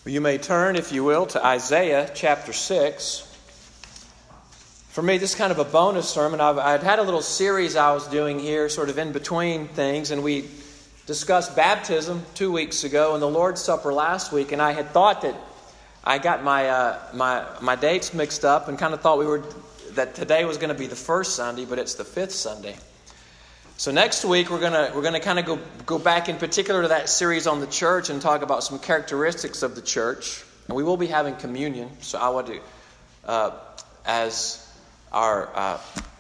You may turn, if you will, to Isaiah chapter 6. For me, this is kind of a bonus sermon. I'd had a little series I was doing here, sort of in between things, and we discussed baptism 2 weeks ago and the Lord's Supper last week, and I had thought that I got my dates mixed up and kind of thought that today was going to be the first Sunday, but it's the fifth Sunday. So next week we're gonna kind of go back in particular to that series on the church and talk about some characteristics of the church, and we will be having communion. So I want to, as our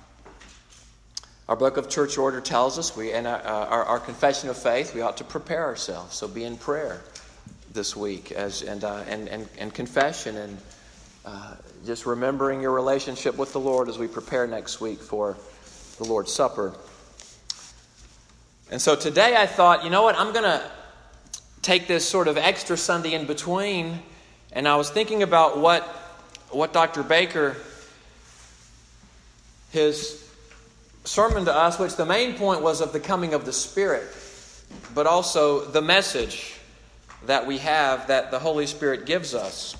book of church order tells us, our confession of faith, we ought to prepare ourselves. So be in prayer this week and confession and just remembering your relationship with the Lord as we prepare next week for the Lord's Supper. And so today I thought, you know what, I'm going to take this sort of extra Sunday in between, and I was thinking about what Dr. Baker, his sermon to us, which the main point was of the coming of the Spirit, but also the message that we have that the Holy Spirit gives us.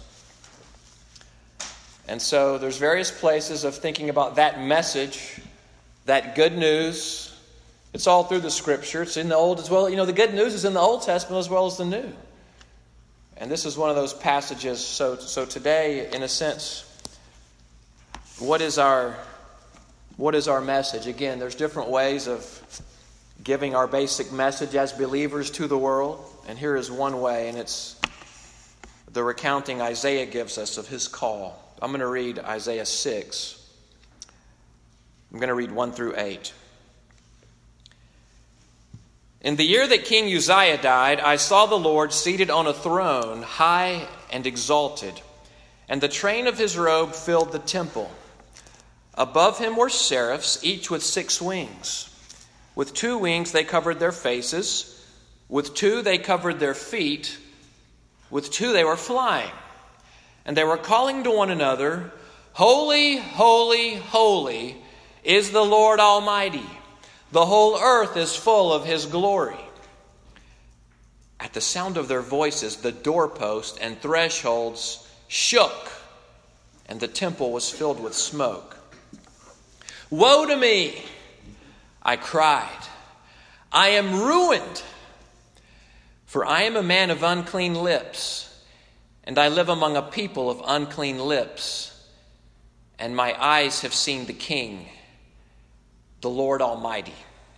And so there's various places of thinking about that message, that good news. It's all through the Scripture. It's in the Old as well. You know, the good news is in the Old Testament as well as the New. And this is one of those passages. So today, in a sense, what is our message? Again, there's different ways of giving our basic message as believers to the world. And here is one way, and it's the recounting Isaiah gives us of his call. I'm going to read Isaiah 6. I'm going to read 1 through 8. In the year that King Uzziah died, I saw the Lord seated on a throne, high and exalted, and the train of his robe filled the temple. Above him were seraphs, each with 6 wings. With 2 wings they covered their faces, with 2 they covered their feet, with 2 they were flying. And they were calling to one another, Holy, holy, holy is the Lord Almighty. The whole earth is full of his glory. At the sound of their voices, the doorpost and thresholds shook, and the temple was filled with smoke. Woe to me, I cried. I am ruined, for I am a man of unclean lips, and I live among a people of unclean lips, and my eyes have seen the King, the Lord Almighty.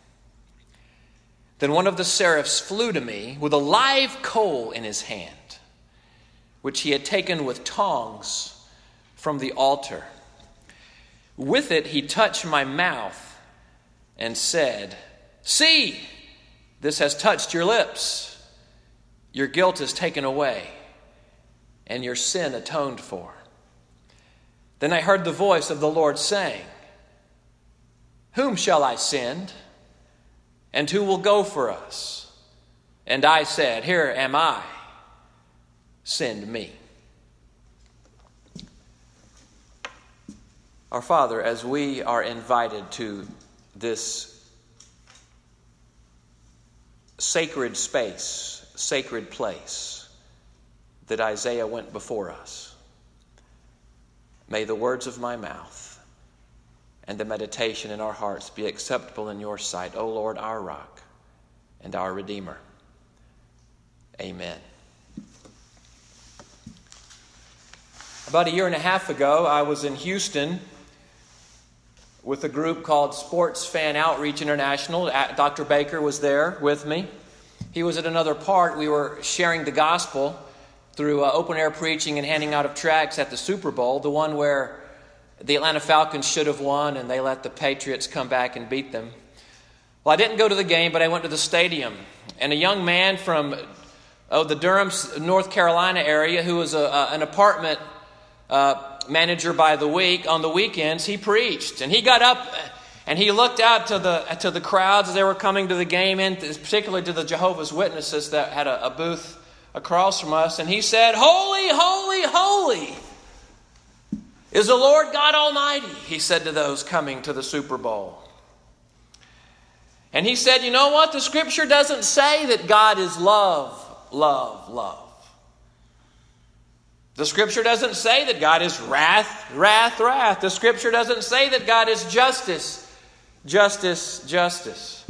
Then one of the seraphs flew to me with a live coal in his hand, which he had taken with tongs from the altar. With it he touched my mouth and said, See, this has touched your lips. Your guilt is taken away, and your sin atoned for. Then I heard the voice of the Lord saying, Whom shall I send? And who will go for us? And I said, Here am I. Send me. Our Father, as we are invited to this sacred space, sacred place that Isaiah went before us, may the words of my mouth and the meditation in our hearts be acceptable in your sight, O Lord, our rock and our Redeemer. Amen. About 1.5 years ago, I was in Houston with a group called Sports Fan Outreach International. Dr. Baker was there with me. He was at another part. We were sharing the gospel through open-air preaching and handing out of tracts at the Super Bowl, the one where the Atlanta Falcons should have won, and they let the Patriots come back and beat them. Well, I didn't go to the game, but I went to the stadium. And a young man from the Durham, North Carolina area, who was an apartment manager by the week, on the weekends, he preached. And he got up and he looked out to the crowds as they were coming to the game, and particularly to the Jehovah's Witnesses that had a booth across from us. And he said, Holy, holy, holy is the Lord God Almighty, he said to those coming to the Super Bowl. And he said, you know what? The Scripture doesn't say that God is love, love, love. The Scripture doesn't say that God is wrath, wrath, wrath. The Scripture doesn't say that God is justice, justice, justice.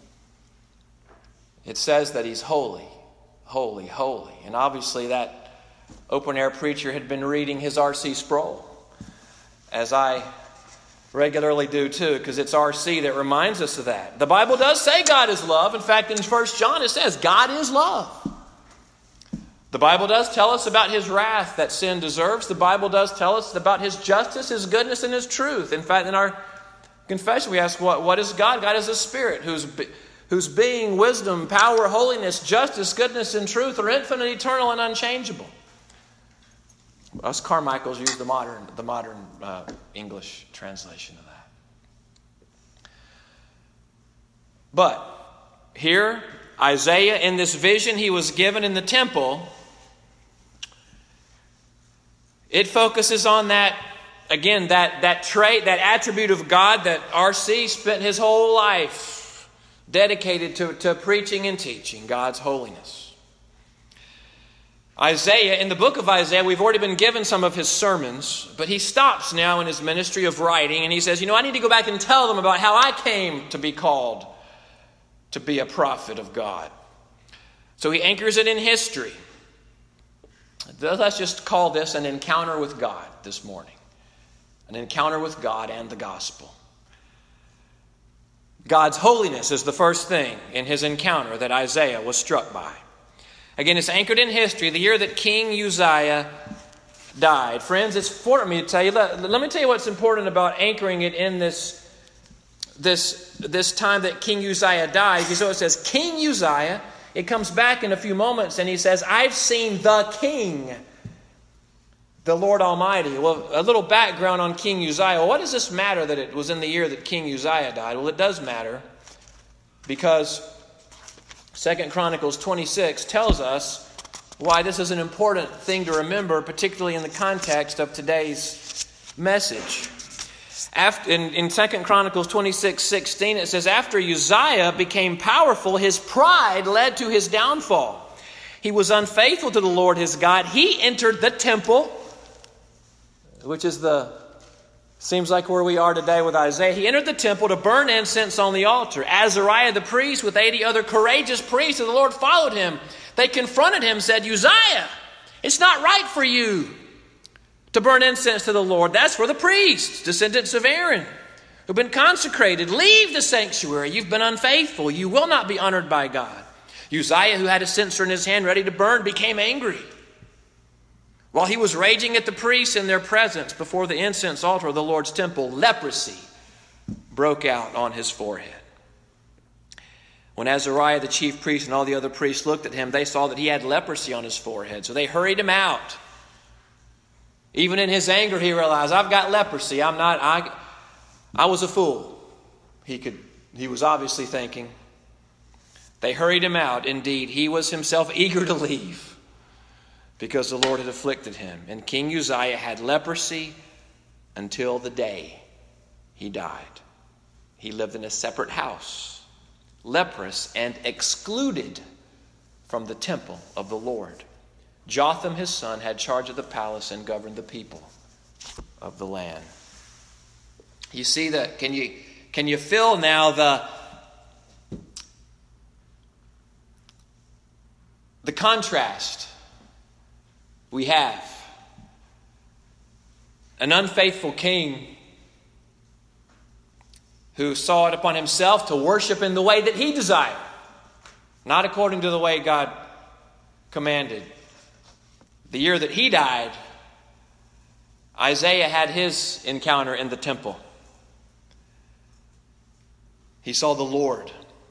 It says that He's holy, holy, holy. And obviously that open-air preacher had been reading his R.C. Sproul, as I regularly do too, because it's R.C. that reminds us of that. The Bible does say God is love. In fact, in 1 John it says God is love. The Bible does tell us about His wrath that sin deserves. The Bible does tell us about His justice, His goodness, and His truth. In fact, in our confession we ask, what is God? God is a spirit whose being, wisdom, power, holiness, justice, goodness, and truth are infinite, eternal, and unchangeable. Us Carmichaels use the modern English translation of that. But here, Isaiah, in this vision he was given in the temple, it focuses on that, again, that trait, that attribute of God that R.C. spent his whole life dedicated to preaching and teaching, God's holiness. Isaiah, in the book of Isaiah, we've already been given some of his sermons, but he stops now in his ministry of writing and he says, I need to go back and tell them about how I came to be called to be a prophet of God. So he anchors it in history. Let's just call this an encounter with God this morning. An encounter with God and the gospel. God's holiness is the first thing in his encounter that Isaiah was struck by. Again, it's anchored in history, the year that King Uzziah died. Friends, it's important for me to tell you. Let me tell you what's important about anchoring it in this time that King Uzziah died. So it says, King Uzziah. It comes back in a few moments and he says, I've seen the King, the Lord Almighty. Well, a little background on King Uzziah. Well, what does this matter that it was in the year that King Uzziah died? Well, it does matter because 2 Chronicles 26 tells us why this is an important thing to remember, particularly in the context of today's message. In 2 Chronicles 26:16, it says, after Uzziah became powerful, his pride led to his downfall. He was unfaithful to the Lord his God. He entered the temple, which is seems like where we are today with Isaiah. He entered the temple to burn incense on the altar. Azariah the priest with 80 other courageous priests of the Lord followed him. They confronted him, said, Uzziah, it's not right for you to burn incense to the Lord. That's for the priests, descendants of Aaron, who've been consecrated. Leave the sanctuary. You've been unfaithful. You will not be honored by God. Uzziah, who had a censer in his hand ready to burn, became angry. While he was raging at the priests in their presence before the incense altar of the Lord's temple, leprosy broke out on his forehead. When Azariah, the chief priest, and all the other priests looked at him, they saw that he had leprosy on his forehead. So they hurried him out. Even in his anger, he realized, I've got leprosy. I was a fool. He was obviously thinking. They hurried him out. Indeed, he was himself eager to leave because the Lord had afflicted him. And King Uzziah had leprosy until the day he died. He lived in a separate house, leprous and excluded from the temple of the Lord. Jotham, his son, had charge of the palace and governed the people of the land. You see that? Can you feel now the contrast we have? An unfaithful king who saw it upon himself to worship in the way that he desired, not according to the way God commanded. The year that he died, Isaiah had his encounter in the temple. He saw the Lord.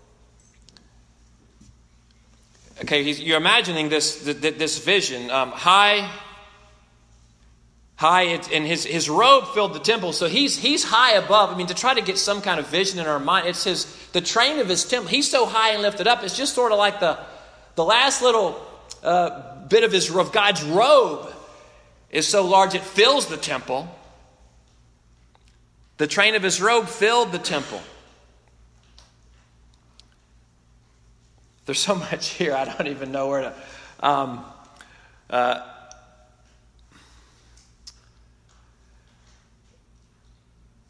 Okay, you're imagining this vision. High, and his robe filled the temple, so he's high above. I mean, to try to get some kind of vision in our mind, it's the train of his temple. He's so high and lifted up. It's just sort of like the last little bit of God's robe is so large it fills the temple. The train of his robe filled the temple. There's so much here, I don't even know where to...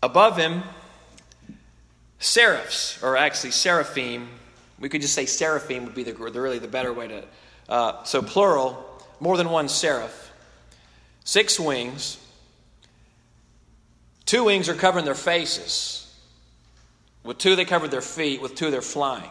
Above him, seraphs, or actually seraphim. We could just say seraphim would be really the better way to, so plural, more than one seraph. 6 wings. 2 wings are covering their faces. With 2 they covered their feet. With 2 they're flying.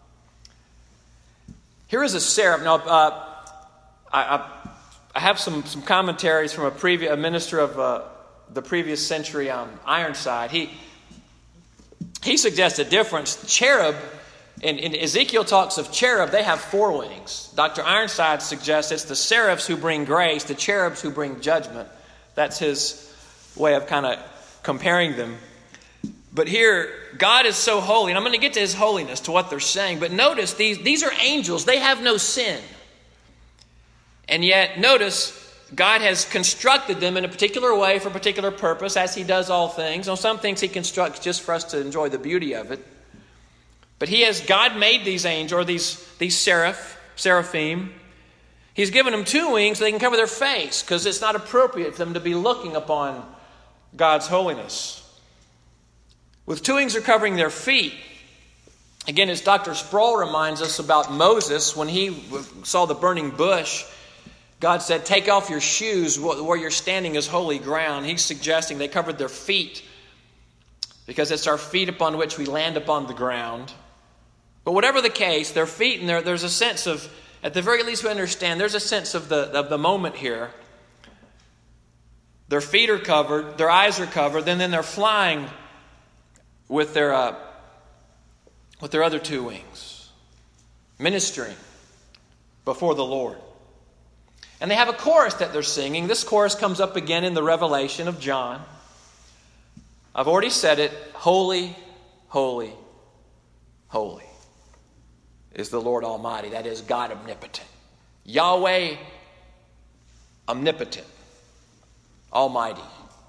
Here is a seraph. Now, I have some commentaries from a minister of the previous century on Ironside. He suggests a difference. Cherub, in Ezekiel talks of cherub, they have 4 wings. Dr. Ironside suggests it's the seraphs who bring grace, the cherubs who bring judgment. That's his way of kind of comparing them. But here, God is so holy, and I'm going to get to his holiness, to what they're saying. But notice, these are angels. They have no sin. And yet, notice, God has constructed them in a particular way for a particular purpose, as he does all things. On some things he constructs just for us to enjoy the beauty of it. But God made these angels, or these seraphim. He's given them 2 wings so they can cover their face, because it's not appropriate for them to be looking upon God's holiness. With 2 wings are covering their feet. Again, as Dr. Sproul reminds us about Moses, when he saw the burning bush, God said, take off your shoes, where you're standing is holy ground. He's suggesting they covered their feet because it's our feet upon which we land upon the ground. But whatever the case, their feet, and there's a sense of, at the very least we understand, there's a sense of the moment here. Their feet are covered, their eyes are covered, and then they're flying with their other 2 wings, ministering before the Lord. And they have a chorus that they're singing. This chorus comes up again in the Revelation of John. I've already said it. Holy, holy, holy is the Lord Almighty. That is God omnipotent. Yahweh omnipotent. Almighty.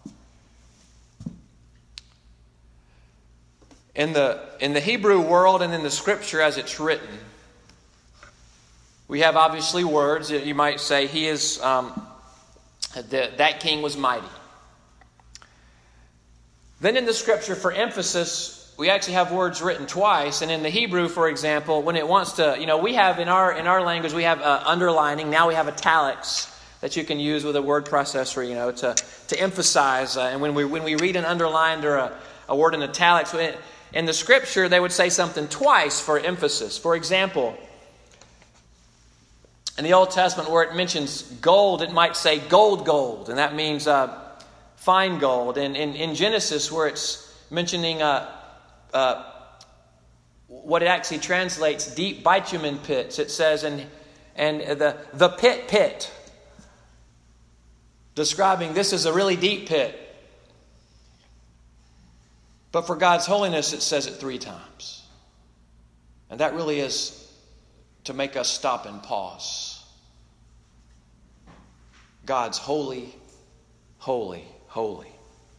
In the Hebrew world and in the Scripture as it's written, we have obviously words. You might say he is, that king was mighty. Then in the Scripture, for emphasis, we actually have words written twice. And in the Hebrew, for example, when it wants to, we have in our language, we have underlining. Now we have italics that you can use with a word processor, to emphasize. And when we read an underlined or a word in italics, in the Scripture, they would say something twice for emphasis. For example, in the Old Testament, where it mentions gold, it might say gold, and that means fine gold. And in Genesis, where it's mentioning what it actually translates, deep bitumen pits, it says, and the pit, describing this is a really deep pit. But for God's holiness, it says it 3 times. And that really is to make us stop and pause. God's holy, holy, holy.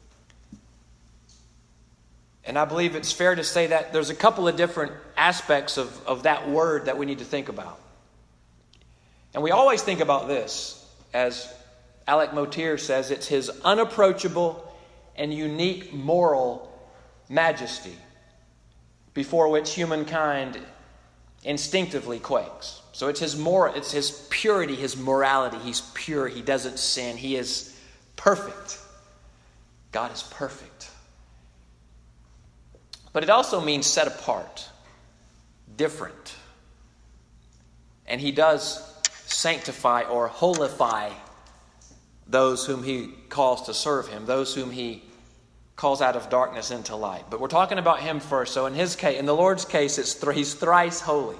And I believe it's fair to say that there's a couple of different aspects of that word that we need to think about. And we always think about this, as Alec Motier says, it's his unapproachable and unique moral majesty before which humankind instinctively quakes. So it's his purity, his morality. He's pure. He doesn't sin. He is perfect. God is perfect. But it also means set apart, different. And he does sanctify or holify those whom he calls to serve him, those whom he calls out of darkness into light. But we're talking about him first. So in his case, in the Lord's case, he's thrice holy.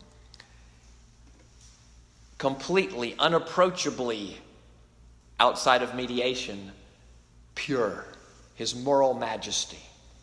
Completely, unapproachably, outside of mediation, pure. His moral majesty.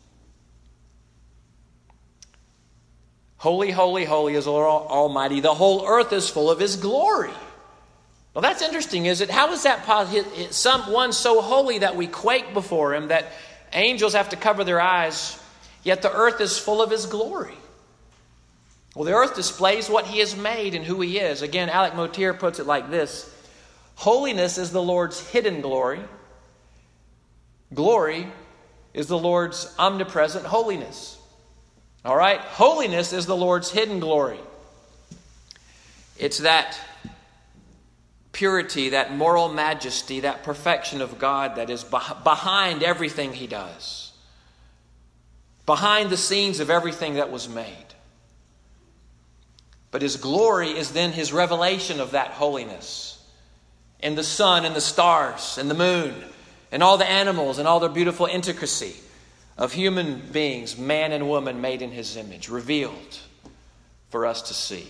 Holy, holy, holy is the Lord Almighty. The whole earth is full of his glory. Well, that's interesting, is it? How is that possible? Someone so holy that we quake before him, that angels have to cover their eyes, yet the earth is full of his glory. Well, the earth displays what he has made and who he is. Again, Alec Motier puts it like this. Holiness is the Lord's hidden glory. Glory is the Lord's omnipresent holiness. All right? Holiness is the Lord's hidden glory. It's that purity, that moral majesty, that perfection of God that is behind everything he does. Behind the scenes of everything that was made. But his glory is then his revelation of that holiness. In the sun and the stars and the moon and all the animals and all their beautiful intricacy of human beings, man and woman made in his image, revealed for us to see.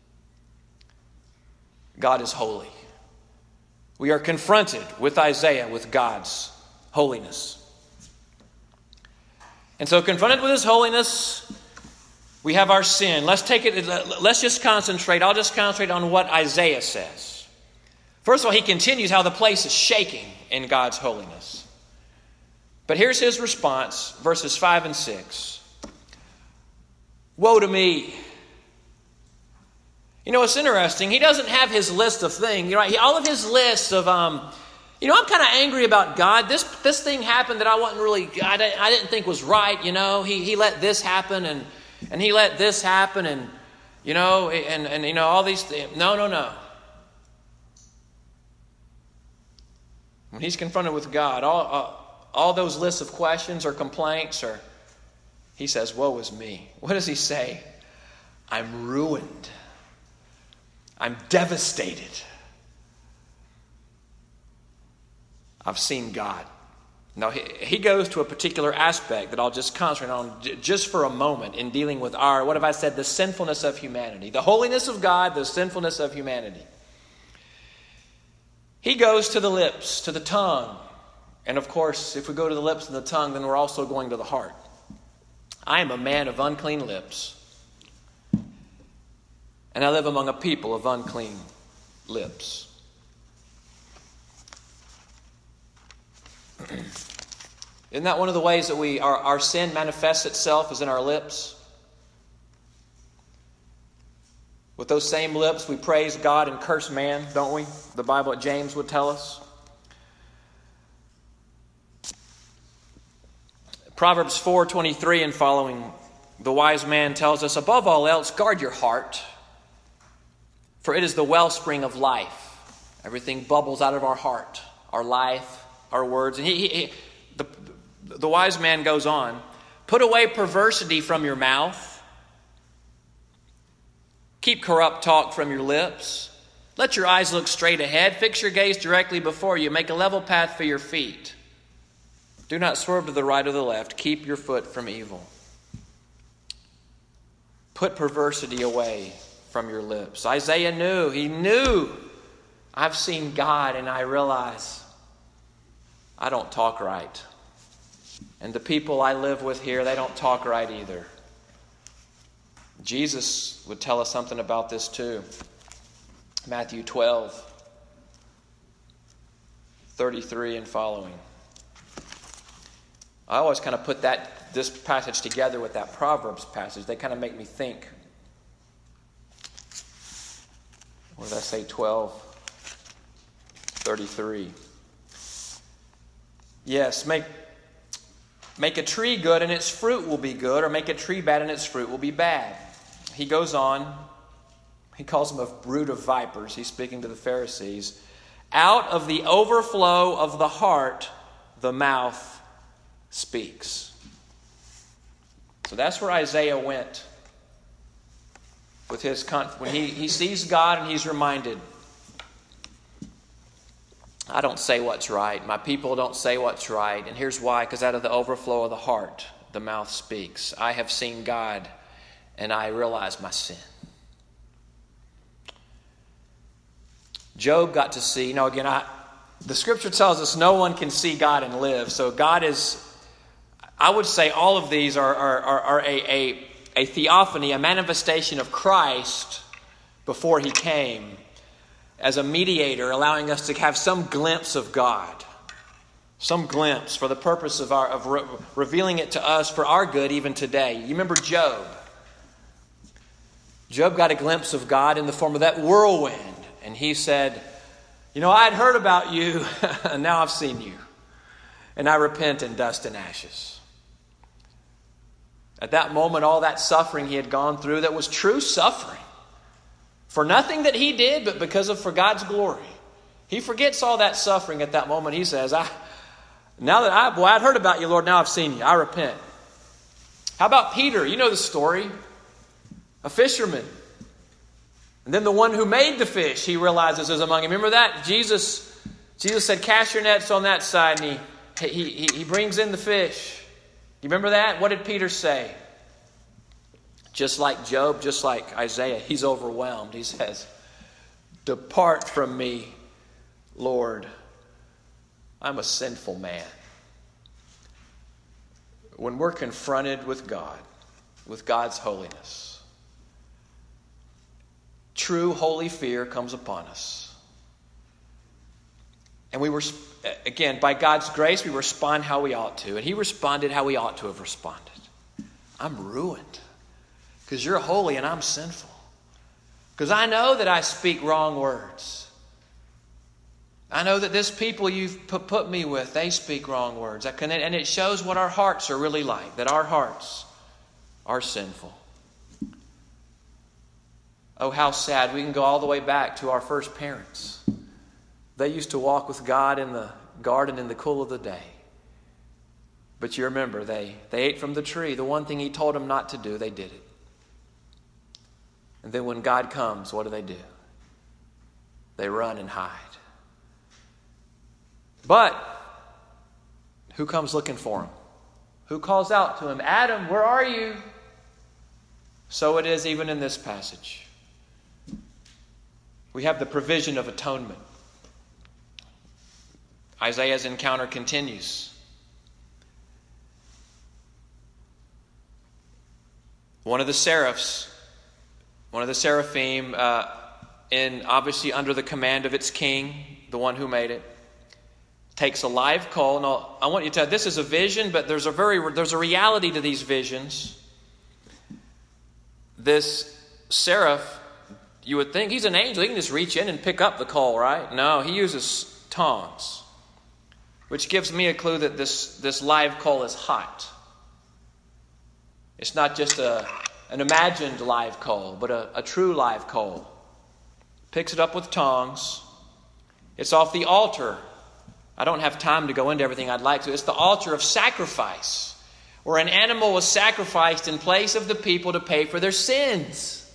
God is holy. We are confronted with Isaiah with God's holiness. And so confronted with his holiness, we have our sin. Let's just concentrate. I'll just concentrate on what Isaiah says. First of all, he continues how the place is shaking in God's holiness. But here's his response, verses 5 and 6. Woe to me. You know, it's interesting. He doesn't have his list of things. All of his lists of, I'm kind of angry about God. This thing happened that I didn't think was right. He let this happen and he let this happen and all these things. No. When he's confronted with God, all those lists of questions or complaints, he says, woe is me. What does he say? I'm ruined. I'm devastated. I've seen God. Now, he goes to a particular aspect that I'll just concentrate on just for a moment in dealing with the sinfulness of humanity. The holiness of God, the sinfulness of humanity. He goes to the lips, to the tongue. And of course, if we go to the lips and the tongue, then we're also going to the heart. I am a man of unclean lips. And I live among a people of unclean lips. Isn't that one of the ways that our sin manifests itself is in our lips? With those same lips, we praise God and curse man, don't we? The Bible at James would tell us. Proverbs 4:23 and following, the wise man tells us, above all else, guard your heart, for it is the wellspring of life. Everything bubbles out of our heart, our life, our words. And the wise man goes on, put away perversity from your mouth. Keep corrupt talk from your lips. Let your eyes look straight ahead. Fix your gaze directly before you. Make a level path for your feet. Do not swerve to the right or the left. Keep your foot from evil. Put perversity away from your lips. Isaiah knew, I've seen God and I realize I don't talk right. And the people I live with here, they don't talk right either. Jesus would tell us something about this too. Matthew 12:33 and following. I always kind of put this passage together with that Proverbs passage. They kind of make me think. What did I say? 12:33. Yes, make a tree good and its fruit will be good, or make a tree bad and its fruit will be bad. He goes on. He calls them a brood of vipers. He's speaking to the Pharisees. Out of the overflow of the heart, the mouth speaks. So that's where Isaiah went with his when he sees God and he's reminded, I don't say what's right. My people don't say what's right. And here's why. Because out of the overflow of the heart, the mouth speaks. I have seen God and I realize my sin. Job got to see, the scripture tells us no one can see God and live. So God is, I would say all of these are a theophany, a manifestation of Christ before he came as a mediator, allowing us to have some glimpse of God. Some glimpse for the purpose of revealing it to us for our good even today. You remember Job. Job got a glimpse of God in the form of that whirlwind. And he said, I'd heard about you, and now I've seen you. and I repent in dust and ashes. At that moment, all that suffering he had gone through, that was true suffering, for nothing that he did, but for God's glory. He forgets all that suffering at that moment. He says, I'd heard about you, Lord, now I've seen you. I repent. How about Peter? You know the story. A fisherman. And then the one who made the fish, he realizes is among him. Remember that? Jesus said, cast your nets on that side, and he brings in the fish. You remember that? What did Peter say? Just like Job, just like Isaiah, he's overwhelmed. He says, depart from me, Lord. I'm a sinful man. When we're confronted with God, with God's holiness, true holy fear comes upon us. And we were, again, by God's grace, we respond how we ought to. And he responded how we ought to have responded. I'm ruined because you're holy and I'm sinful. Because I know that I speak wrong words. I know that this people you've put me with, they speak wrong words. And it shows what our hearts are really like, that our hearts are sinful. Oh, how sad. We can go all the way back to our first parents. They used to walk with God in the garden in the cool of the day. But you remember, they ate from the tree. The one thing he told them not to do, they did it. And then when God comes, what do? They run and hide. But who comes looking for him? Who calls out to him, Adam, where are you? So it is even in this passage. We have the provision of atonement. Isaiah's encounter continues. One of the seraphim, obviously under the command of its king, the one who made it, takes a live coal. Now, I want you to know, this is a vision, but there's a reality to these visions. This seraph, you would think he's an angel. He can just reach in and pick up the coal, right? No, he uses tongs, which gives me a clue that this live coal is hot. It's not just an imagined live coal, but a true live coal. Picks it up with tongs. It's off the altar. I don't have time to go into everything I'd like to. It's the altar of sacrifice, where an animal was sacrificed in place of the people to pay for their sins.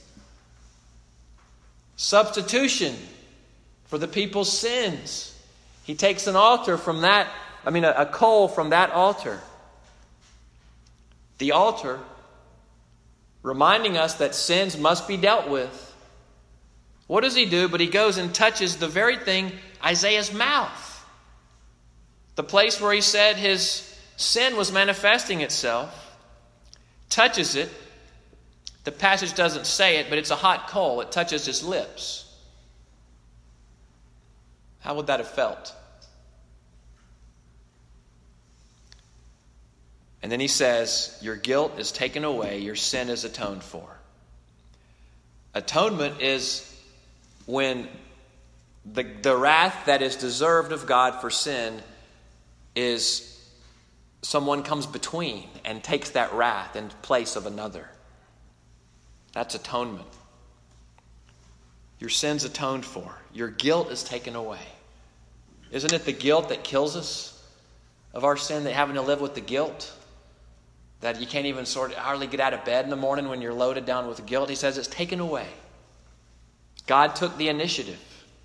Substitution for the people's sins. He takes an altar from that, a coal from that altar. The altar, reminding us that sins must be dealt with. What does he do? But he goes and touches the very thing, Isaiah's mouth. The place where he said his sin was manifesting itself. Touches it. The passage doesn't say it, but it's a hot coal. It touches his lips. How would that have felt? And then he says, your guilt is taken away, your sin is atoned for. Atonement is when the wrath that is deserved of God for sin is someone comes between and takes that wrath in place of another. That's atonement. Your sin's atoned for. Your guilt is taken away. Isn't it the guilt that kills us of our sin, that having to live with the guilt? That you can't even hardly get out of bed in the morning when you're loaded down with guilt. He says it's taken away. God took the initiative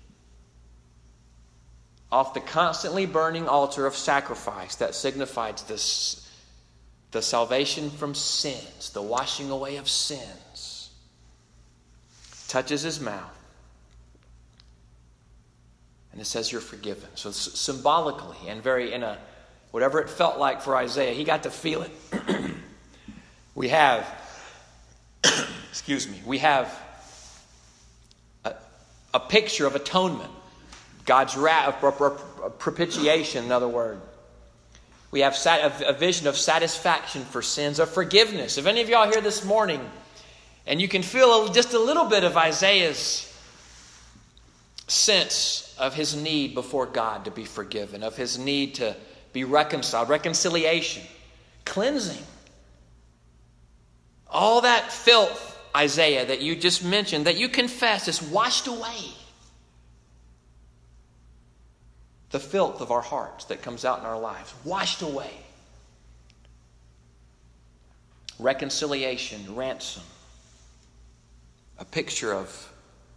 off the constantly burning altar of sacrifice that signifies the salvation from sins, the washing away of sins. Touches his mouth. And it says you're forgiven. So symbolically and whatever it felt like for Isaiah, he got to feel it. We have a picture of atonement. God's wrath, propitiation, another word. We have a vision of satisfaction for sins, of forgiveness. If any of y'all here this morning, and you can feel just a little bit of Isaiah's sense of his need before God to be forgiven, of his need to be reconciled, reconciliation, cleansing. All that filth, Isaiah, that you just mentioned, that you confess, is washed away. The filth of our hearts that comes out in our lives, washed away. Reconciliation, ransom. A picture of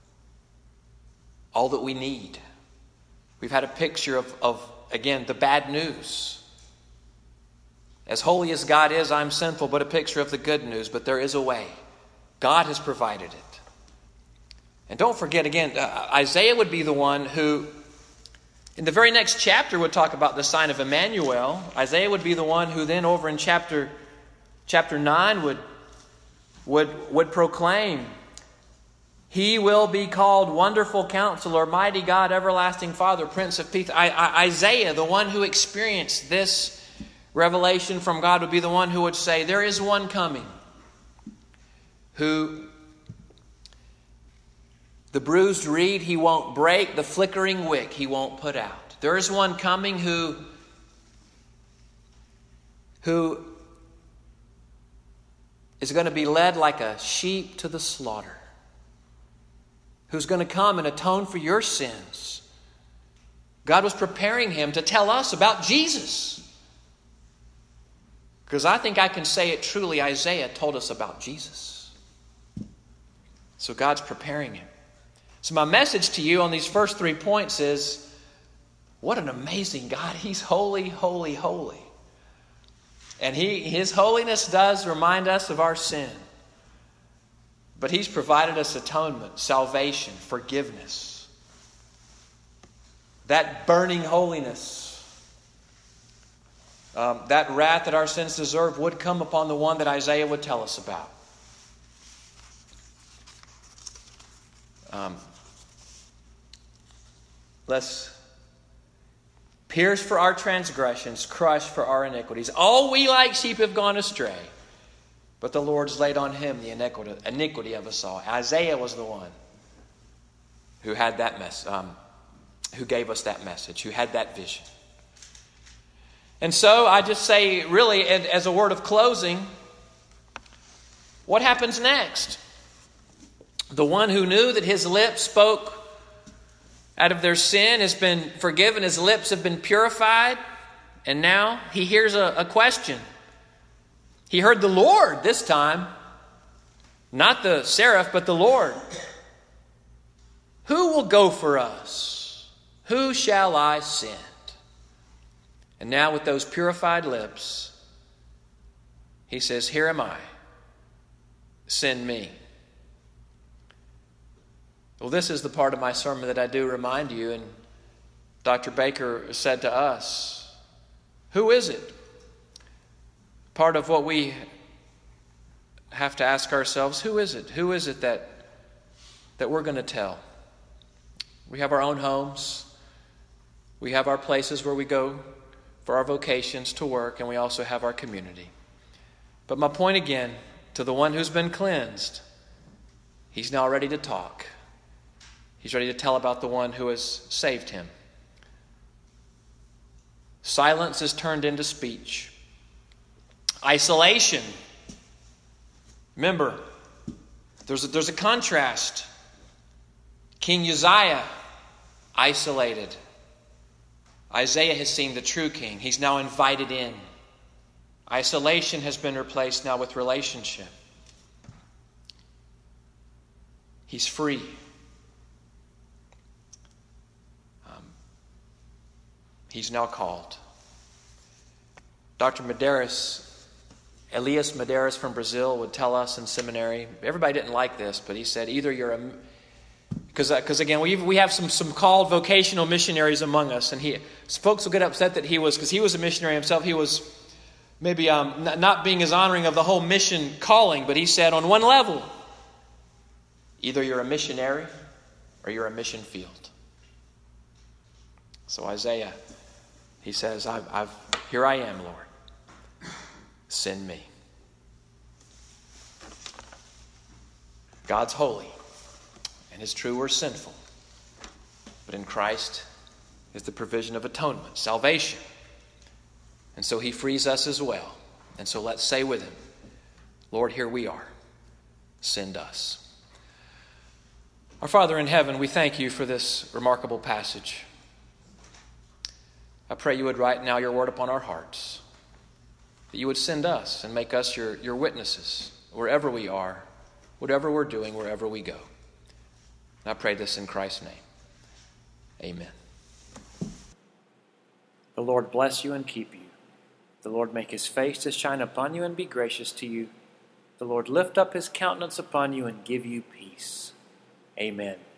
all that we need. We've had a picture of again, the bad news. As holy as God is, I'm sinful, but a picture of the good news. But there is a way. God has provided it. And don't forget, again, Isaiah would be the one who, in the very next chapter, would talk about the sign of Emmanuel. Isaiah would be the one who then over in chapter 9 would proclaim, He will be called Wonderful Counselor, Mighty God, Everlasting Father, Prince of Peace. Isaiah, the one who experienced this revelation from God, would be the one who would say, there is one coming who the bruised reed he won't break, the flickering wick he won't put out. There is one coming who is going to be led like a sheep to the slaughter, who's going to come and atone for your sins. God was preparing him to tell us about Jesus. Because I think I can say it truly, Isaiah told us about Jesus. So God's preparing him. So my message to you on these first 3 points is, what an amazing God. He's holy, holy, holy. And His holiness does remind us of our sin. But He's provided us atonement, salvation, forgiveness. That burning holiness, that wrath that our sins deserve would come upon the one that Isaiah would tell us about. Let's pierce for our transgressions, crush for our iniquities. All we like sheep have gone astray, but the Lord's laid on Him the iniquity of us all. Isaiah was the one who had that who gave us that message, who had that vision. And so I just say, really, as a word of closing, what happens next? The one who knew that his lips spoke out of their sin has been forgiven. His lips have been purified. And now he hears a question. He heard the Lord this time. Not the seraph, but the Lord. Who will go for us? Who shall I send? And now with those purified lips, he says, here am I. Send me. Well, this is the part of my sermon that I do remind you. And Dr. Baker said to us, who is it? Part of what we have to ask ourselves, who is it? Who is it that we're going to tell? We have our own homes. We have our places where we go for our vocations to work, and we also have our community. But my point again, to the one who's been cleansed, he's now ready to talk. He's ready to tell about the one who has saved him. Silence is turned into speech. Isolation. Remember, there's a contrast. King Uzziah, isolated. Isaiah has seen the true king. He's now invited in. Isolation has been replaced now with relationship. He's free. He's now called. Dr. Medeiros, Elias Medeiros from Brazil, would tell us in seminary, everybody didn't like this, but he said, either you're a... Because again, we have some called vocational missionaries among us, and folks will get upset that because he was a missionary himself, he was maybe not being as honoring of the whole mission calling, but he said on one level, either you're a missionary or you're a mission field. So Isaiah, he says, here I am, Lord. Send me. God's holy, and it's true we're sinful. But in Christ is the provision of atonement, salvation. And so he frees us as well. And so let's say with him, Lord, here we are. Send us. Our Father in heaven, we thank you for this remarkable passage. I pray you would write now your word upon our hearts, that you would send us and make us your witnesses wherever we are, whatever we're doing, wherever we go. And I pray this in Christ's name. Amen. The Lord bless you and keep you. The Lord make his face to shine upon you and be gracious to you. The Lord lift up his countenance upon you and give you peace. Amen.